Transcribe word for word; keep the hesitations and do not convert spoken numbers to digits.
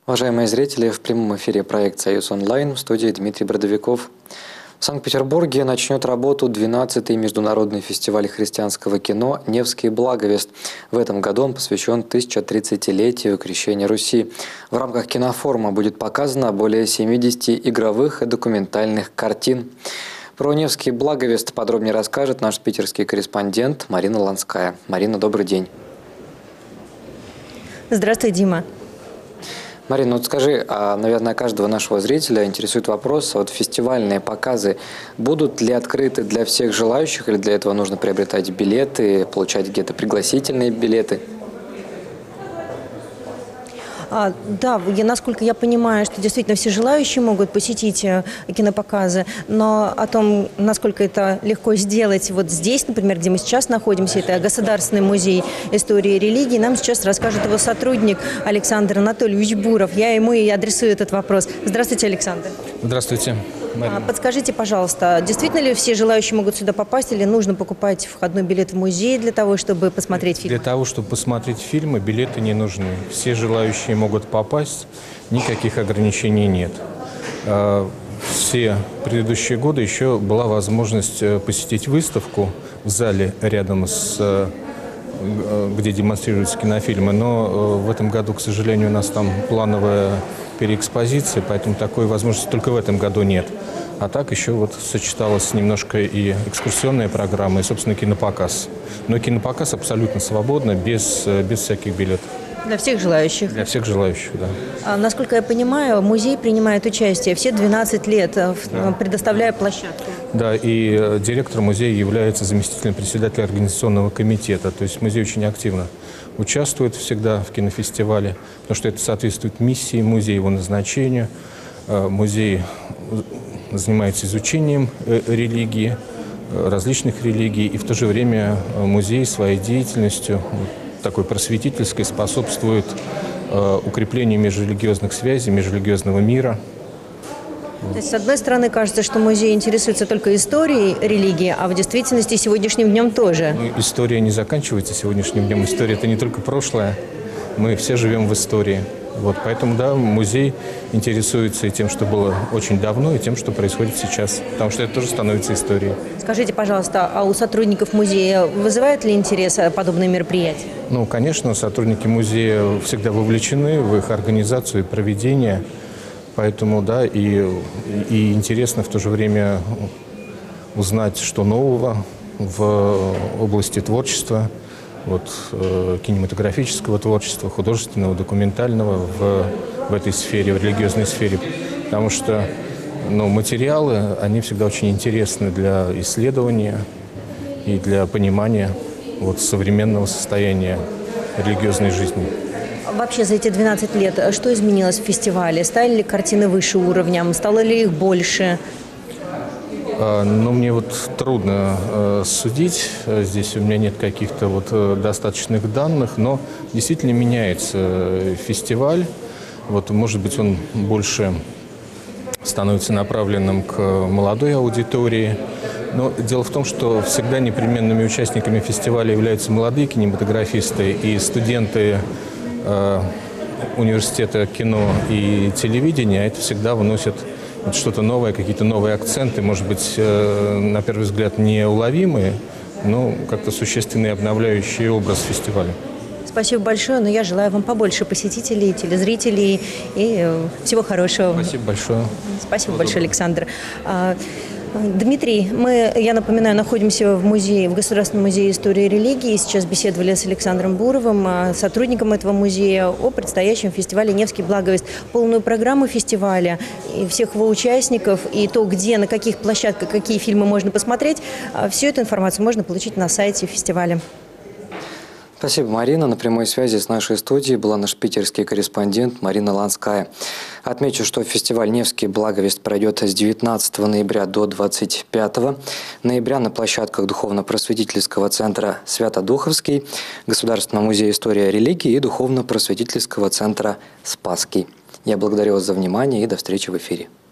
Уважаемые зрители, в прямом эфире проект «Союз онлайн», в студии Дмитрий Бродовиков. В Санкт-Петербурге начнет работу двенадцатый международный фестиваль христианского кино «Невский благовест». В этом году он посвящен тысячетридцатилетию крещения Руси. В рамках кинофорума будет показано более семидесяти игровых и документальных картин. Про «Невский благовест» подробнее расскажет наш питерский корреспондент Марина Ланская. Марина, добрый день. Здравствуй, Дима. Марина, вот скажи, а, наверное, каждого нашего зрителя интересует вопрос, вот фестивальные показы будут ли открыты для всех желающих, или для этого нужно приобретать билеты, получать где-то пригласительные билеты? А, да, я, насколько я понимаю, что действительно все желающие могут посетить э, кинопоказы, но о том, насколько это легко сделать вот здесь, например, где мы сейчас находимся, это Государственный музей истории и религии, нам сейчас расскажет его сотрудник Александр Анатольевич Буров. Я ему и адресую этот вопрос. Здравствуйте, Александр. Здравствуйте, Марина. А, подскажите, пожалуйста, действительно ли все желающие могут сюда попасть, или нужно покупать входной билет в музей для того, чтобы посмотреть фильмы? Для того, чтобы посмотреть фильмы, билеты не нужны. Все желающие могут попасть, никаких ограничений нет. Все предыдущие годы еще была возможность посетить выставку в зале рядом с, где демонстрируются кинофильмы, но в этом году, к сожалению, у нас там плановая переэкспозиция, поэтому такой возможности только в этом году нет. А так еще вот сочеталась немножко и экскурсионная программа, и, собственно, кинопоказ. Но кинопоказ абсолютно свободно, без, без всяких билетов. Для всех желающих? Для всех желающих, да. А, насколько я понимаю, музей принимает участие все двенадцать лет, да, предоставляя площадку. Да, и директор музея является заместителем председателя организационного комитета. То есть музей очень активно участвует всегда в кинофестивале, потому что это соответствует миссии музея, его назначению. Музей занимается изучением религии, различных религий, и в то же время музей своей деятельностью, такой просветительской, способствует укреплению межрелигиозных связей, межрелигиозного мира. То есть, с одной стороны, кажется, что музей интересуется только историей религии, а в действительности сегодняшним днем тоже. Ну, история не заканчивается сегодняшним днем. История – это не только прошлое. Мы все живем в истории. Вот, поэтому, да, музей интересуется и тем, что было очень давно, и тем, что происходит сейчас. Потому что это тоже становится историей. Скажите, пожалуйста, а у сотрудников музея вызывает ли интерес подобные мероприятия? Ну, конечно, сотрудники музея всегда вовлечены в их организацию и проведение. Поэтому, да, и, и интересно в то же время узнать, что нового в области творчества, вот, э, кинематографического творчества, художественного, документального в, в этой сфере, в религиозной сфере. Потому что, ну, материалы, они всегда очень интересны для исследования и для понимания вот, современного состояния религиозной жизни. Вообще за эти двенадцать лет что изменилось в фестивале? Стали ли картины выше уровнем? Стало ли их больше? Ну, мне вот трудно э, судить. Здесь у меня нет каких-то вот э, достаточных данных, но действительно меняется фестиваль. Вот, может быть, он больше становится направленным к молодой аудитории. Но дело в том, что всегда непременными участниками фестиваля являются молодые кинематографисты и студенты университета кино и телевидения. Это всегда вносит вот что-то новое, какие-то новые акценты, может быть, на первый взгляд неуловимые, но как-то существенные, обновляющие образ фестиваля. Спасибо большое, но я желаю вам побольше посетителей, телезрителей и всего хорошего. Спасибо большое. Спасибо большое, Александр. Дмитрий, мы, я напоминаю, находимся в музее, в Государственном музее истории и религии. Сейчас беседовали с Александром Буровым, сотрудником этого музея, о предстоящем фестивале «Невский благовест». Полную программу фестиваля и всех его участников, и то, где, на каких площадках, какие фильмы можно посмотреть, всю эту информацию можно получить на сайте фестиваля. Спасибо, Марина. На прямой связи с нашей студией была наш питерский корреспондент Марина Ланская. Отмечу, что фестиваль «Невский благовест» пройдет с девятнадцатого ноября до двадцать пятого ноября на площадках Духовно-просветительского центра «Свято-Духовский», Государственного музея истории и религии и Духовно-просветительского центра «Спасский». Я благодарю вас за внимание и до встречи в эфире.